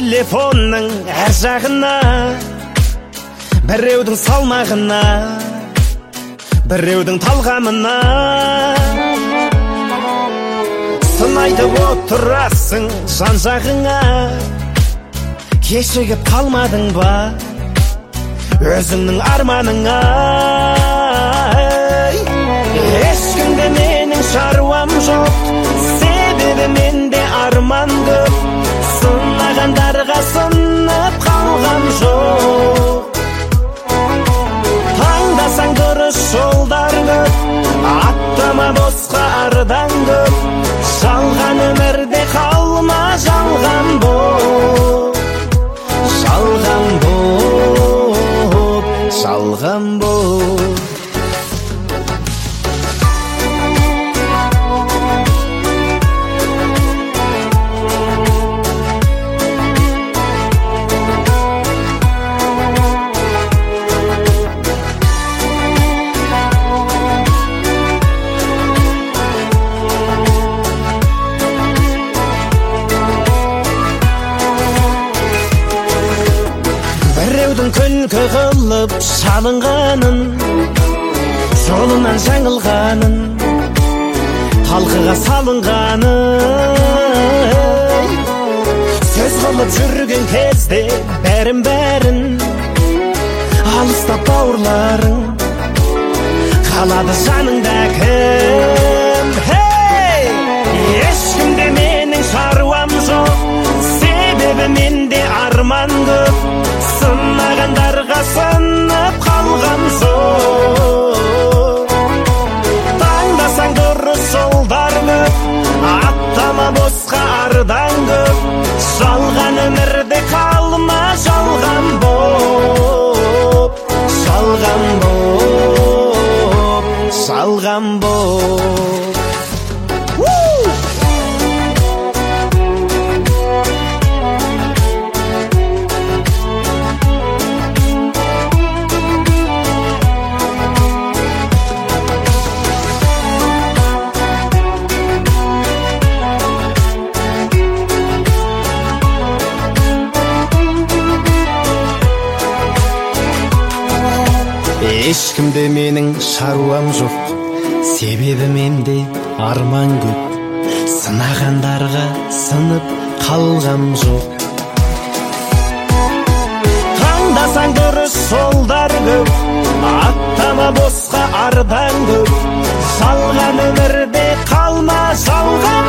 телефонның әр жағына, біреудің салмағына, біреудің талғамына сын айтып отырасың жан жағыңа. Кешігіп қалмадың ба өзіңнің арманыңа? Ешкімде менің шаруам жоқ, себебі менде арман көп. Сынағандарға сынып қалғам жоқ. Таңдасаң дұрыс жолдар көп, аттама босқа ардан көп. Жалған өмірде қалма, жалған боп, жалған боп, жалған боп. Біреудің күлкі қылып шалынғанын, жолынан жаңылғанын, талқыға салынғанын, сөз қылып жүрген кезде бәрін алыстап бауырларың қалады жаныңда кім? Ешкімде менің шаруам жоқ, себебі менде арман көп. Сынағандарға сынып қалғам жоқ. Таңдасаң дұрыс жолдар көп, аттама босқа ардан көп. Жалған өмірде қалма, жалған боп, жалған боп, жалған боп. Ешкімде менің шаруам жоқ, себебі менде арман көп. Сынағандарға сынып қалғам жоқ. Таңдасаң дұрыс жолдар көп, аттама босқа ардан көп. Жалған өмірде қалма, жалған